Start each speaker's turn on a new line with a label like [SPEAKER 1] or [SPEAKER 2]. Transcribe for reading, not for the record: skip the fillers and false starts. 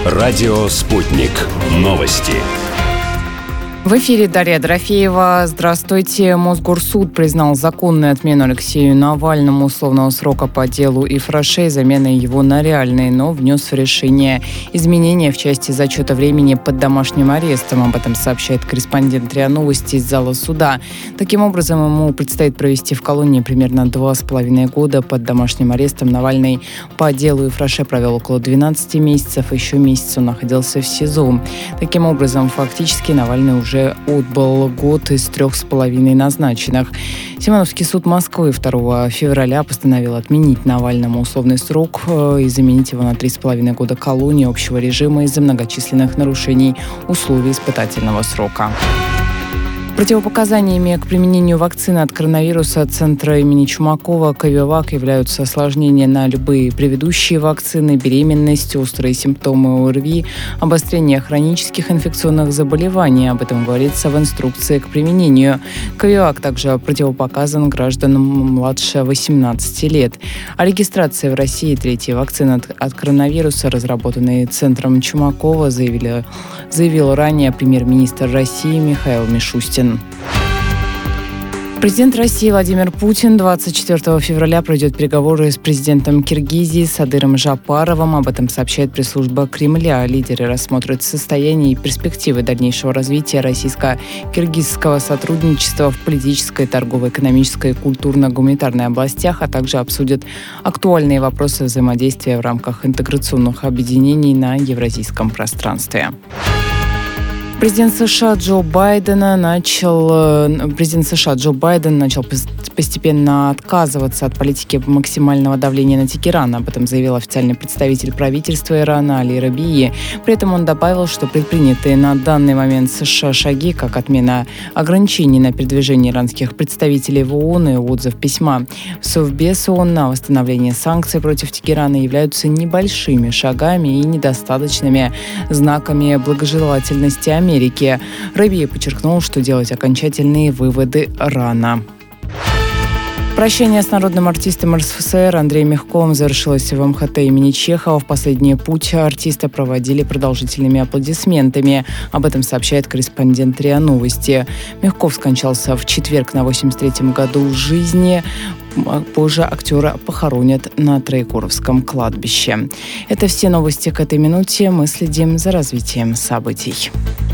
[SPEAKER 1] Радио «Спутник». Новости.
[SPEAKER 2] В эфире Дарья Дорофеева. Здравствуйте. Мосгорсуд признал законной отмену Алексею Навальному условного срока по делу Ифраше и заменой его на реальный, но внес в решение изменения в части зачета времени под домашним арестом. Об этом сообщает корреспондент РИА Новости из зала суда. Таким образом, ему предстоит провести в колонии примерно 2,5 года под домашним арестом. Навальный по делу Ифраше провел около 12 месяцев, еще месяц он находился в СИЗО. Таким образом, фактически Навальный уже отбыл год из 3,5 назначенных. Симоновский суд Москвы 2 февраля постановил отменить Навальному условный срок и заменить его на 3,5 года колонии общего режима из-за многочисленных нарушений условий испытательного срока. Противопоказаниями к применению вакцины от коронавируса Центра имени Чумакова Ковивак являются осложнения на любые предыдущие вакцины, беременность, острые симптомы ОРВИ, обострение хронических инфекционных заболеваний. Об этом говорится в инструкции к применению. Ковивак также противопоказан гражданам младше 18 лет. О регистрации в России третьей вакцины от коронавируса, разработанной Центром Чумакова, заявил ранее премьер-министр России Михаил Мишустин. Президент России Владимир Путин 24 февраля проведет переговоры с президентом Киргизии Садыром Жапаровым. Об этом сообщает пресс-служба Кремля. Лидеры рассмотрят состояние и перспективы дальнейшего развития российско-киргизского сотрудничества в политической, торговой, экономической, культурно-гуманитарной областях, а также обсудят актуальные вопросы взаимодействия в рамках интеграционных объединений на евразийском пространстве. Президент США Джо Байден начал постепенно отказываться от политики максимального давления на Тегеран. Об этом заявил официальный представитель правительства Ирана Али Рабии. При этом он добавил, что предпринятые на данный момент США шаги, как отмена ограничений на передвижение иранских представителей в ООН и отзыв письма в Совбез ООН на восстановление санкций против Тегерана, являются небольшими шагами и недостаточными знаками благожелательности Америки. Рабия подчеркнул, что делать окончательные выводы рано. Прощание с народным артистом РСФСР Андреем Мягковым завершилось в МХТ имени Чехова. В последний путь артиста проводили продолжительными аплодисментами. Об этом сообщает корреспондент РИА Новости. Мягков скончался в четверг на 83-м году жизни. Позже актера похоронят на Троекуровском кладбище. Это все новости к этой минуте. Мы следим за развитием событий.